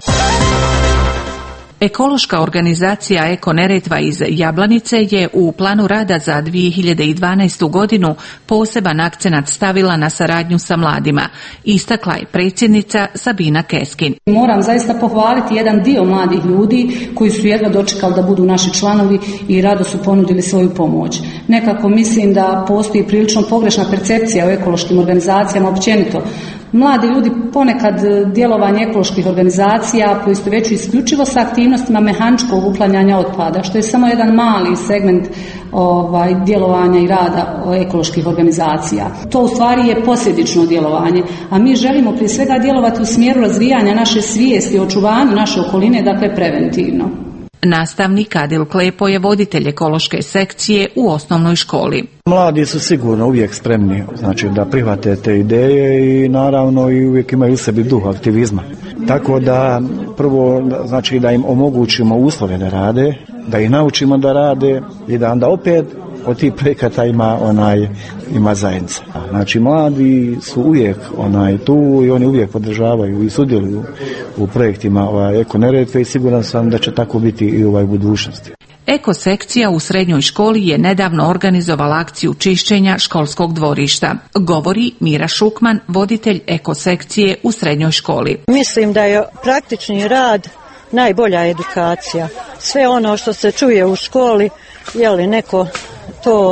Ekološka organizacija Eko Neretva iz Jablanice je u planu rada za 2012. godinu poseban akcenat stavila na saradnju sa mladima, istakla je predsjednica Sabina Keskin. Moram zaista pohvaliti jedan dio mladih ljudi koji su jedva dočekali da budu naši članovi i rado su ponudili svoju pomoć. Nekako mislim da postoji prilično pogrešna percepcija o ekološkim organizacijama općenito. Mladi ljudi ponekad djelovanje ekoloških organizacija poistovjećuju isključivo sa aktivnostima mehaničkog uklanjanja otpada, što je samo jedan mali segment djelovanja i rada ekoloških organizacija. To u stvari je posljedično djelovanje, a mi želimo prije svega djelovati u smjeru razvijanja naše svijesti o očuvanju naše okoline, dakle preventivno. Nastavnik Adil Klepo je voditelj ekološke sekcije u osnovnoj školi. Mladi su sigurno uvijek spremni, znači da prihvate te ideje i naravno i uvijek imaju u sebi duh aktivizma. Tako da prvo znači da im omogućimo uslove da rade, da ih naučimo da rade i da onda opet od tih projekata ima zajednica. Znači mladi su uvijek tu i oni uvijek podržavaju i sudjeluju u projektima Eko Neretve i siguran sam da će tako biti i u budućnosti. Eko sekcija u srednjoj školi je nedavno organizovala akciju čišćenja školskog dvorišta. Govori Mira Šukman, voditelj eko sekcije u srednjoj školi. Mislim da je praktični rad najbolja edukacija. Sve ono što se čuje u školi, neko to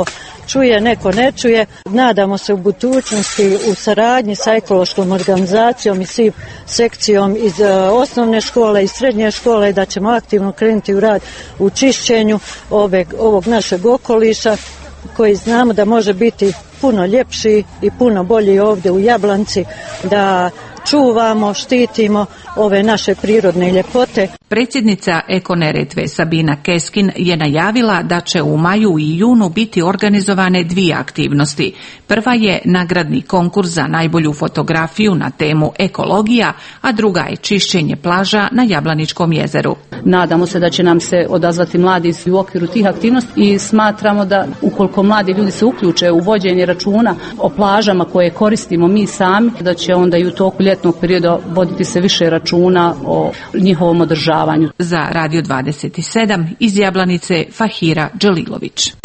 čuje, neko ne čuje. Nadamo se u budućnosti u saradnji sa ekološkom organizacijom i svim sekcijom iz osnovne škole i srednje škole da ćemo aktivno krenuti u rad u čišćenju ovog našeg okoliša koji znamo da može biti puno ljepši i puno bolji ovdje u Jablanci, da čuvamo, štitimo ove naše prirodne ljepote. Predsjednica Eko Neretve Sabina Keskin je najavila da će u maju i junu biti organizovane 2 aktivnosti. Prva je nagradni konkurs za najbolju fotografiju na temu ekologija, a druga je čišćenje plaža na Jablaničkom jezeru. Nadamo se da će nam se odazvati mladi u okviru tih aktivnosti i smatramo da ukoliko mladi ljudi se uključe u vođenje računa o plažama koje koristimo mi sami, da će onda i u toku ljetnog perioda voditi se više računa o njihovom održavanju. Za Radio 27 iz Jablanice Fahira Đalilović.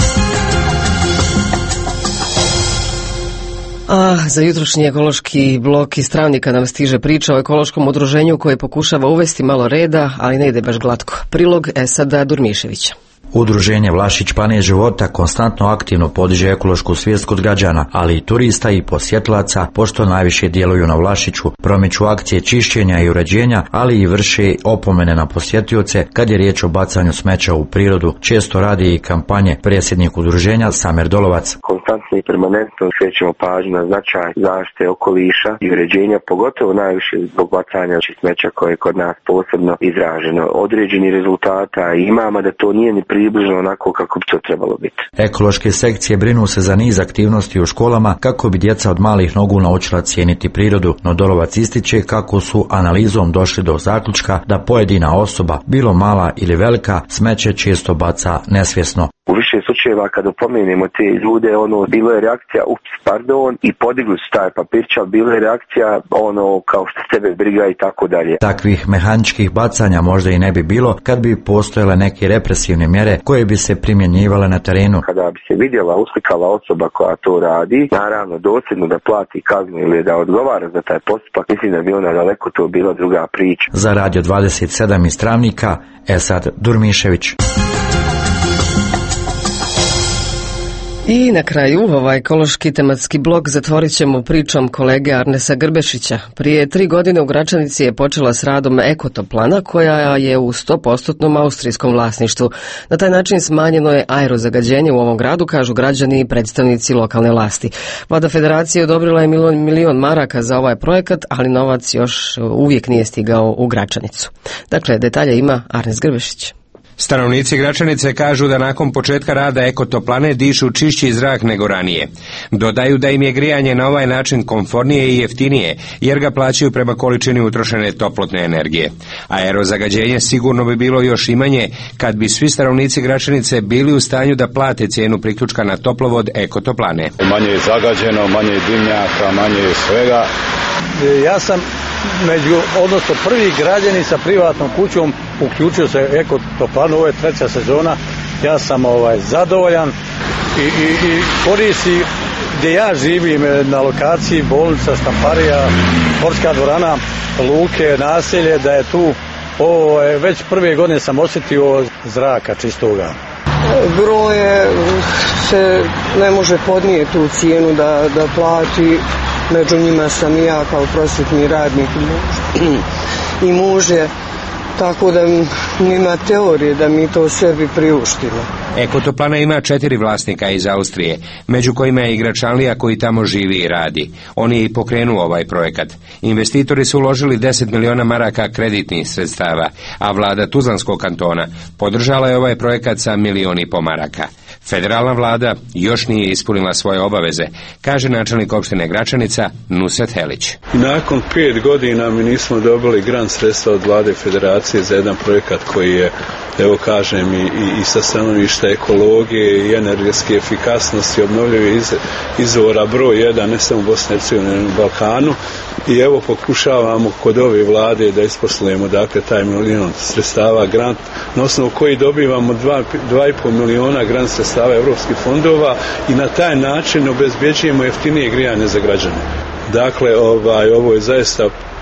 Za jutrošnji ekološki blok iz Travnika nam stiže priča o ekološkom udruženju koje pokušava uvesti malo reda, ali ne ide baš glatko. Prilog Esada Durmiševića. Udruženje Vlašić Planet života konstantno aktivno podiže ekološku svijest kod građana, ali i turista i posjetilaca, pošto najviše djeluju na Vlašiću, promiču akcije čišćenja i uređenja, ali i vrše opomene na posjetioce kad je riječ o bacanju smeća u prirodu. Često radi i kampanje. Predsjednik udruženja Samer Dolovac. Konstantno i permanentno skrećemo pažnju na značaj zaštite okoliša i uređenja, pogotovo najviše zbog bacanja smeća koje je kod nas posebno izraženo. Određeni rezultata imamo da to nije ni približno onako kako bi to trebalo biti. Ekološke sekcije brinu se za niz aktivnosti u školama kako bi djeca od malih nogu naučila cijeniti prirodu, no Dolovac ističe kako su analizom došli do zaključka da pojedina osoba, bilo mala ili velika, smeće često baca nesvjesno. U više slučajeva kad opomenemo te ljude, bilo je reakcija ups, pardon, i podigli su taj papirć, ali bilo je reakcija kao što tebe briga i tako dalje. Takvih mehaničkih bacanja možda i ne bi bilo kad bi postojale neke represivne mjere koje bi se primjenjivale na terenu. Kada bi se vidjela, uslikala osoba koja to radi, naravno dosljedno da plati kaznu ili da odgovara za taj postupak, mislim da bi ona daleko to bila druga priča. Za Radio 27 iz Travnika, Esad Durmišević. I na kraju, ovaj ekološki tematski blok zatvorit ćemo pričom kolege Arnesa Grbešića. Prije 3 godine u Gračanici je počela s radom ekotoplana koja je u 100% austrijskom vlasništvu. Na taj način smanjeno je aerozagađenje u ovom gradu, kažu građani i predstavnici lokalne vlasti. Vlada Federacije odobrila je milion maraka za ovaj projekat, ali novac još uvijek nije stigao u Gračanicu. Dakle, detalje ima Arnes Grbešić. Stanovnici Gračanice kažu da nakon početka rada ekotoplane dišu čišći zrak nego ranije. Dodaju da im je grijanje na ovaj način komfornije i jeftinije, jer ga plaćaju prema količini utrošene toplotne energije. Aerozagađenje sigurno bi bilo još i manje kad bi svi stanovnici Gračanice bili u stanju da plate cijenu priključka na toplovod ekotoplane. Manje je zagađeno, manje je dimnjaka, manje je svega. Ja sam prvi građanin sa privatnom kućom uključio se ekotoplanu, ovo je 3. sezona, ja sam zadovoljan i koristi gdje ja živim na lokaciji bolnica, štamparija, sportska dvorana, luke, naselje, da je tu, već prve godine sam osjetio zraka čistoga. Broje se ne može podnijeti tu cijenu da plati. Među njima sam i ja kao prosvjetni radnik i muž je, tako da nema teorije da mi to sebi priuštimo. Ekotoplana ima 4 vlasnika iz Austrije, među kojima je i Gračanlija koji tamo živi i radi. On je i pokrenuo ovaj projekat. Investitori su uložili 10 miliona maraka kreditnih sredstava, a vlada Tuzlanskog kantona podržala je ovaj projekat sa 1,5 miliona maraka. Federalna vlada još nije ispunila svoje obaveze, kaže načelnik opštine Gračanica Nusret Helić. Nakon 5 godina mi nismo dobili grant sredstva od vlade Federacije za jedan projekat koji je, evo kažem, i sa stanovišta ekologije i energetske efikasnosti obnovljivih izvora broj 1, ne samo u Bosni i Hercegovini, nego u Balkanu. I evo pokušavamo kod ove vlade da isposlujemo dakle taj 1 milion sredstava grant, na osnovu koji dobivamo 2,5 miliona grant sredstava evropskih fondova i na taj način obezbjeđujemo jeftinije grijanje za građane. Dakle, ovo je zaista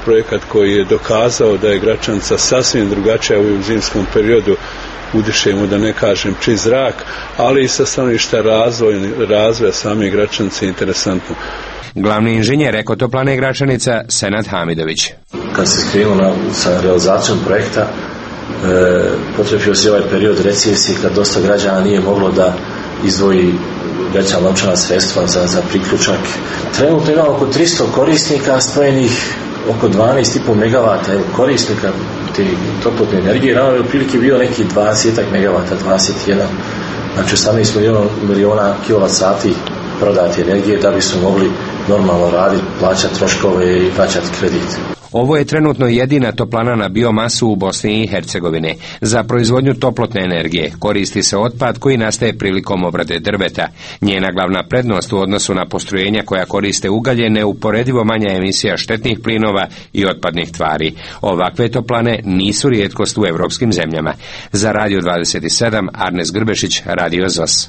projekat koji je dokazao da je Gračanica sasvim drugačija u zimskom periodu, udišemo, da ne kažem, čist zrak, ali i sa stanovišta razvoja same Gračanice interesantno. Glavni inženjer Ekotoplane Gračanica, Senad Hamidović. Kad se krenulo sa realizacijom projekta, potrebio se ovaj period recesije kad dosta građana nije moglo da izdvoji veća novčana sredstva za priključak. Trenutno imamo oko 300 korisnika spojenih, oko 12,5 MW korisnika te toplotne energije. Rano je otprilike bio neki 20 MW, 21, znači 18 miliona kWh prodati energije da bi su mogli normalno raditi, plaćati troškove i plaćati kredit. Ovo je trenutno jedina toplana na biomasu u Bosni i Hercegovine. Za proizvodnju toplotne energije koristi se otpad koji nastaje prilikom obrade drveta. Njena glavna prednost u odnosu na postrojenja koja koriste ugalj, neuporedivo manja emisija štetnih plinova i otpadnih tvari. Ovakve toplane nisu rijetkost u evropskim zemljama. Za Radio 27, Arnes Grbešić, Radio ZOS.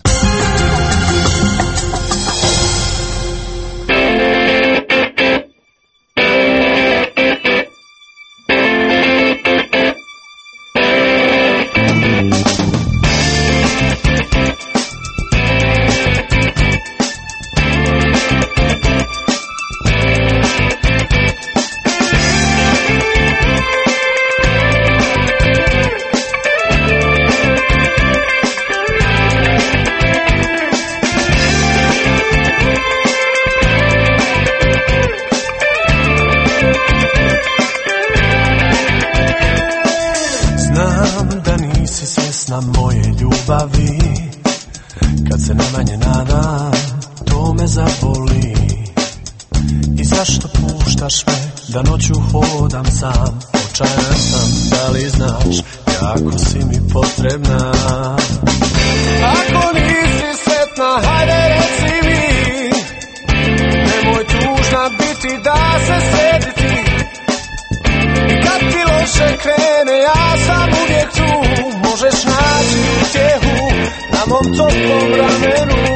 Kad se najmanje nadam, to me zaboli. I zašto puštaš me da noću hodam sam? Očajan sam, da li znaš, jako si mi potrebna. Ako nisi sretna, hajde reci mi, nemoj tužna biti da se sretiti. I kad ti loše krene, ja sam uvijek tu, možeš naći utjehu na mom toplom ramenu.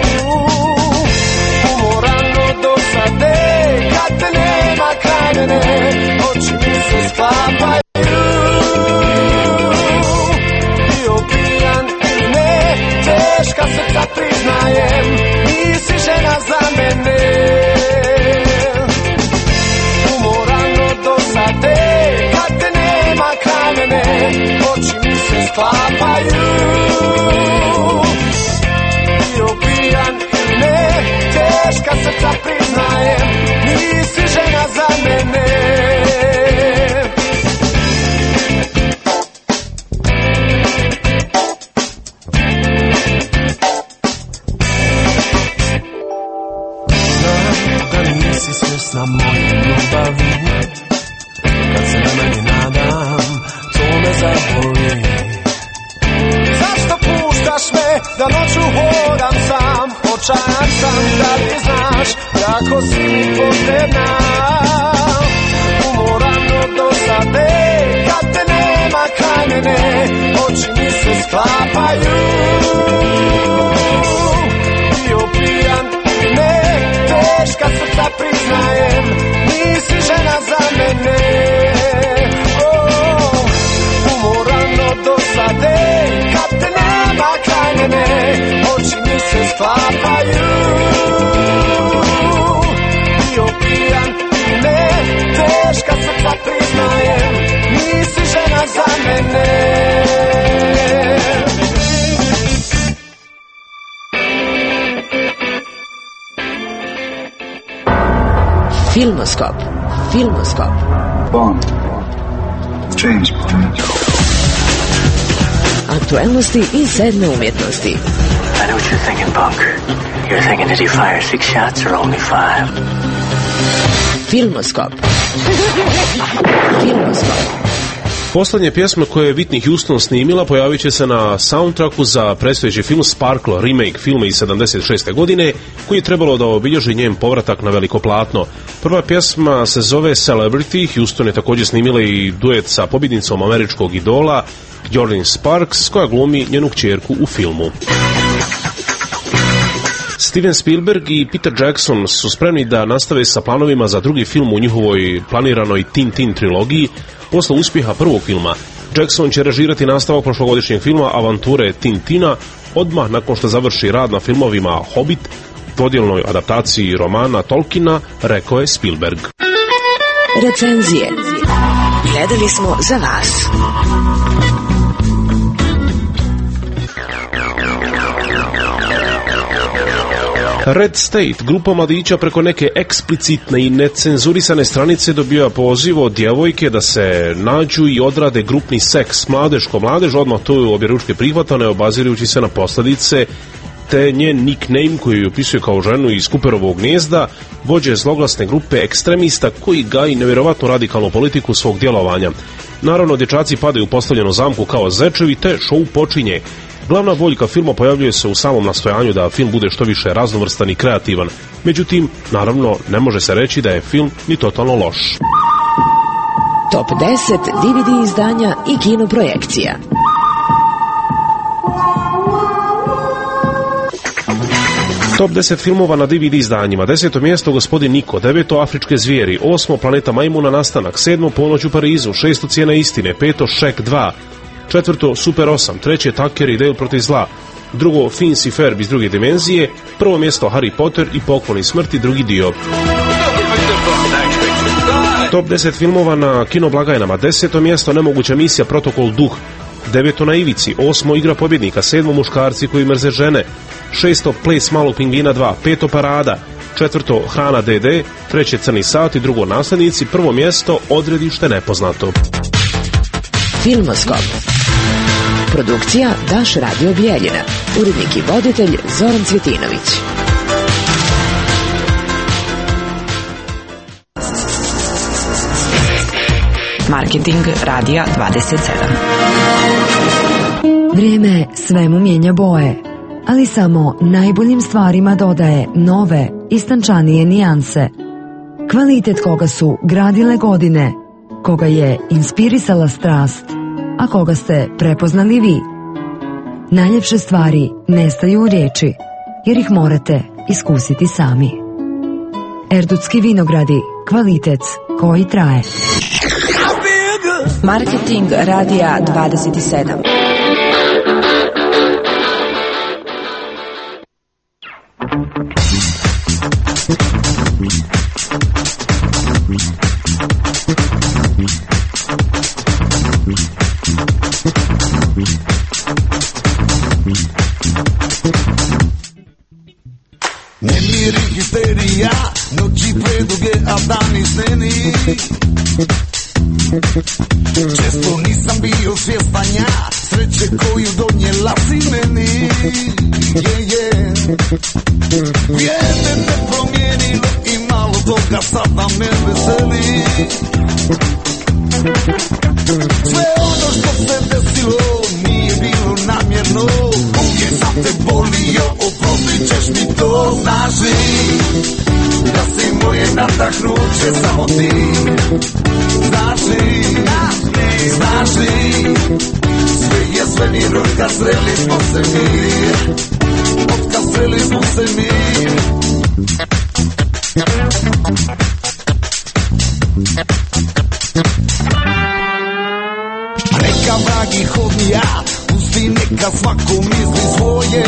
Umoran od dosade, kad te nema kraj mene, oči mi se sklapaju. Bio pijan ili ne, teška srca priznajem, nisi žena za mene. Umoran od dosade, kad te nema kraj mene, oči mi se sklapaju. Bio pijan ili ne, teška srca priznajem, nisi žena za mene. Znam da nisi svjesna moje ljubavi, kad se na meni nadam, to me zaboli. Zašto puštaš me da noću hodam sam? Očajan sam, da li znaš, jako si mi potrebna. Umoran od dosade, kad te nema kraj mene, oči mi se sklapaju. Bio pijan ili ne, teška srca priznajem, nisi žena za mene. Umoran od dosade, kad te nema kraj mene, oči mi se sklapaju. Bio pijan ili ne, teška srca priznajem, nisi žena za mene. Filmoskop. Filmoskop. Bond. James Bond. Aktualnosti i sedme umjetnosti. I know what you're thinking, punk. You're thinking, did he fire 6 shots or only 5? Filmoskop. Filmoskop. Poslednje pjesme koje je Whitney Houston snimila pojavit će se na soundtracku za predstojeći film Sparkle, remake filma iz 76. godine, koji je trebalo da obilježi njen povratak na veliko platno. Prva pjesma se zove Celebrity. Houston je također snimila i duet sa pobjednicom američkog idola Jordin Sparks, koja glumi njenu kćerku u filmu. Steven Spielberg i Peter Jackson su spremni da nastave sa planovima za drugi film u njihovoj planiranoj Tintin trilogiji posle uspjeha prvog filma. Jackson će režirati nastavak prošlogodišnjeg filma Avanture Tintina odmah nakon što završi rad na filmovima Hobbit, dvodjelnoj adaptaciji romana Tolkiena, rekao je Spielberg. Recenzije. Gledali smo za vas. Red State, grupa mladića preko neke eksplicitne i necenzurisane stranice dobija poziv od djevojke da se nađu i odrade grupni seks. Mladež ko mladež odmah to je objeručke prihvatane, obazirujući se na posljedice, te njen nickname koji opisuje kao ženu iz Cooperovog gnijezda, vođe zloglasne grupe ekstremista koji gaji nevjerovatno radikalnu politiku svog djelovanja. Naravno, dječaci padaju u postavljenu zamku kao zečevi, te show počinje. Glavna boljka filma pojavljuje se u samom nastojanju da film bude što više raznovrstan i kreativan. Međutim, naravno, ne može se reći da je film ni totalno loš. Top 10 DVD izdanja i kinoprojekcija. Top 10 filmova na DVD izdanjima. 10. mjesto Gospodin Niko, 9. Afričke zvijeri, 8. Planeta majmuna nastanak, 7. Ponoć u Parizu, 6. Cijena istine, 5. Šek 2, 4. Super 8, 3. Tucker i Dale protiv zla, 2. Phineas i Ferb iz druge dimenzije, 1. mjesto Harry Potter i Pokloni smrti drugi dio. Top 10 filmova na kinoblagajnama. 10. mjesto Nemoguća misija Protokol Duh, 9. Na ivici, 8. Igra pobjednika, 7. Muškarci koji mrze žene, 6. Ples malog pingvina 2, 5. Parada, 4. Hrana DD, 3. Crni sat i 2. Naslednici, 1. mjesto Odredište nepoznato. Filmoskop. Produkcija Daš Radio Bijeljina. Urednik i voditelj Zoran Cvjetinović. Marketing Radija 27. Vrijeme svemu mijenja boje, ali samo najboljim stvarima dodaje nove, istančanije nijanse. Kvalitet koga su gradile godine, koga je inspirisala strast, a koga ste prepoznali vi. Najljepše stvari nestaju u riječi, jer ih morate iskusiti sami. Erdutski vinogradi, kvalitet koji traje. Marketing Radija 27. Nemiri, histerija, noći preduge, a dani sneni. Često nisam bio svjestan ja sreće koju donijela si meni. Vrijeme te promijenilo i malo toga sada me veseli. Sve ono što se desilo nije bilo namjerno. Uvijek sam te volio, oprostit ćeš mi to, znaš li da si moje nadahnuće, samo ti. Znaš li, sve je svemir, otkad sreli smo se mi. Neka vragi hodnija, pusti neka svako misli svoje.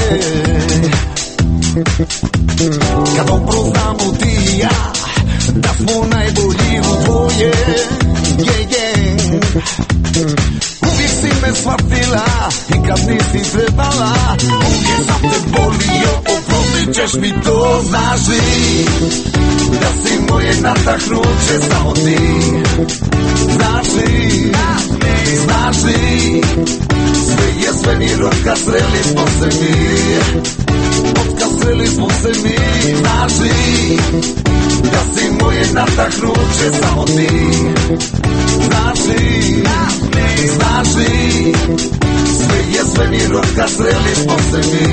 Kad upoznamo ti i ja, da smo najbolji u dvoje. Uvijek si me shvatila i kad nisi trebala, uvijek sam te volio, oprostit ćeš mi to, znaš li da si moje nadahnuće, samo ti. Znaš li, sve je svemir, otkad sreli smo se mi. Znaš li da si moje nadahnuće, samo ti. Znaš li, sve je svemir, otkad sreli smo se mi.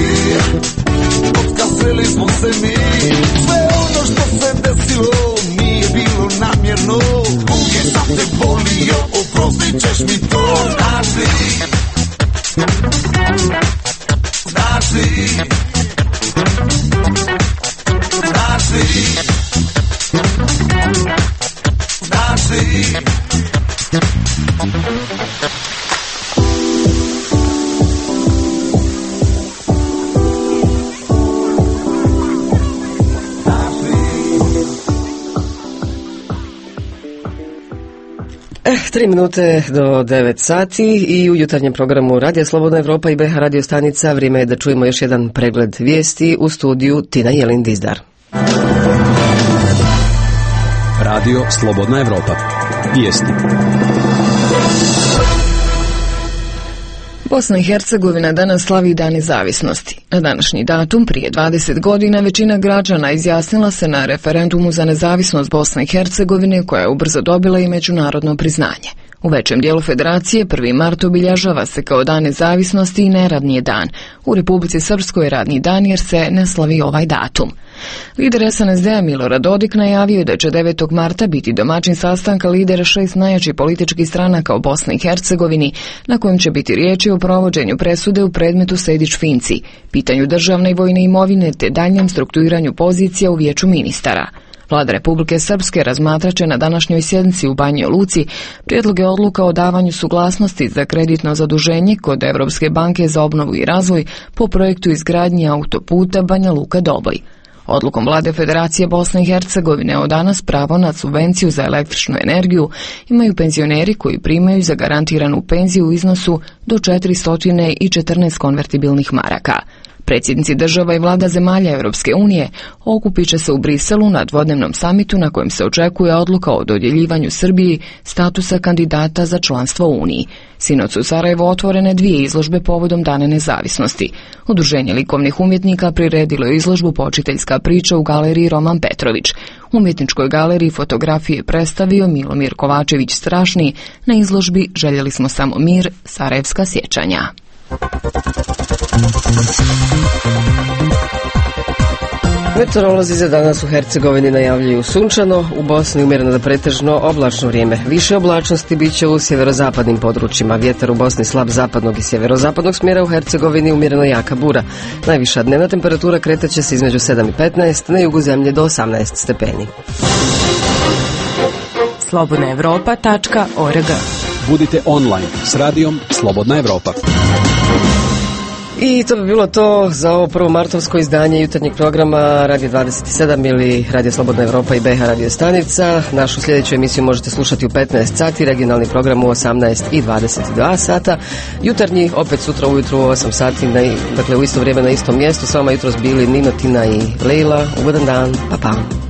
Sve ono što se desilo nije bilo namjerno. Uvijek sam te volio, oprostit ćeš mi to, znaš li. Znaš li. Tri minute do 9 sati i u jutarnjem programu Radija Slobodna Evropa i BH Radio stanica vrijeme je da čujemo još jedan pregled vijesti u studiju Tina Jelin-Dizdar. Radio Slobodna Evropa. Vijesti. Bosna i Hercegovina danas slavi Dan nezavisnosti. Na današnji datum, prije 20 godina, većina građana izjasnila se na referendumu za nezavisnost Bosne i Hercegovine, koja je ubrzo dobila i međunarodno priznanje. U većem dijelu federacije 1. mart obilježava se kao Dan nezavisnosti i neradni je dan. U Republici Srpskoj je radni dan jer se ne slavi ovaj datum. Lider SNSD-a Milorad Dodik najavio je da će 9. marta biti domaćin sastanka lidera 6 najjačih političkih stranaka u Bosni i Hercegovini, na kojem će biti riječi o provođenju presude u predmetu Sejdić-Finci, pitanju državne i vojne imovine te daljnjem strukturiranju pozicija u Vijeću ministara. Vlada Republike Srpske razmatraće na današnjoj sjednici u Banja Luci prijedloge odluka o davanju suglasnosti za kreditno zaduženje kod Evropske banke za obnovu i razvoj po projektu izgradnje autoputa Banja Luka-Doboj. Odlukom Vlade Federacije Bosne i Hercegovine od danas pravo na subvenciju za električnu energiju imaju penzioneri koji primaju zagarantiranu penziju u iznosu do 414 konvertibilnih maraka. Predsjednici država i vlada zemalja Europske unije okupit će se u Briselu na dvodnevnom samitu na kojem se očekuje odluka o dodjeljivanju Srbiji statusa kandidata za članstvo u Uniji. Sinoć u Sarajevu otvorene 2 izložbe povodom Dana nezavisnosti. Udruženje likovnih umjetnika priredilo je izložbu Počiteljska priča u galeriji Roman Petrović. U umjetničkoj galeriji fotografije predstavio Milomir Kovačević Strašni, na izložbi Željeli smo samo mir, Sarajevska sjećanja. Meteorolozi za danas u Hercegovini najavljuju sunčano, u Bosni umjereno do pretežno oblačno vrijeme. Više oblačnosti bit će u sjeverozapadnim područjima. Vjetar u Bosni slab zapadnog i sjeverozapadnog smjera, u Hercegovini umjereno jaka bura. Najviša dnevna temperatura kretat će se između 7 i 15, na jugu zemlje do 18 stepeni. slobodnaevropa.org. Budite online s radijom Slobodna Evropa. I to bi bilo to za ovo prvo martovsko izdanje jutarnjeg programa Radio 27 ili Radio Slobodna Evropa i BH Radio stanica. Našu sljedeću emisiju možete slušati u 15 sati, regionalni program u 18 i 22 sata. Jutarnji opet sutra ujutru u 8 sati, dakle u isto vrijeme na istom mjestu. S vama jutros bili Nino, Tina i Leila. Ugodan dan, pa pa.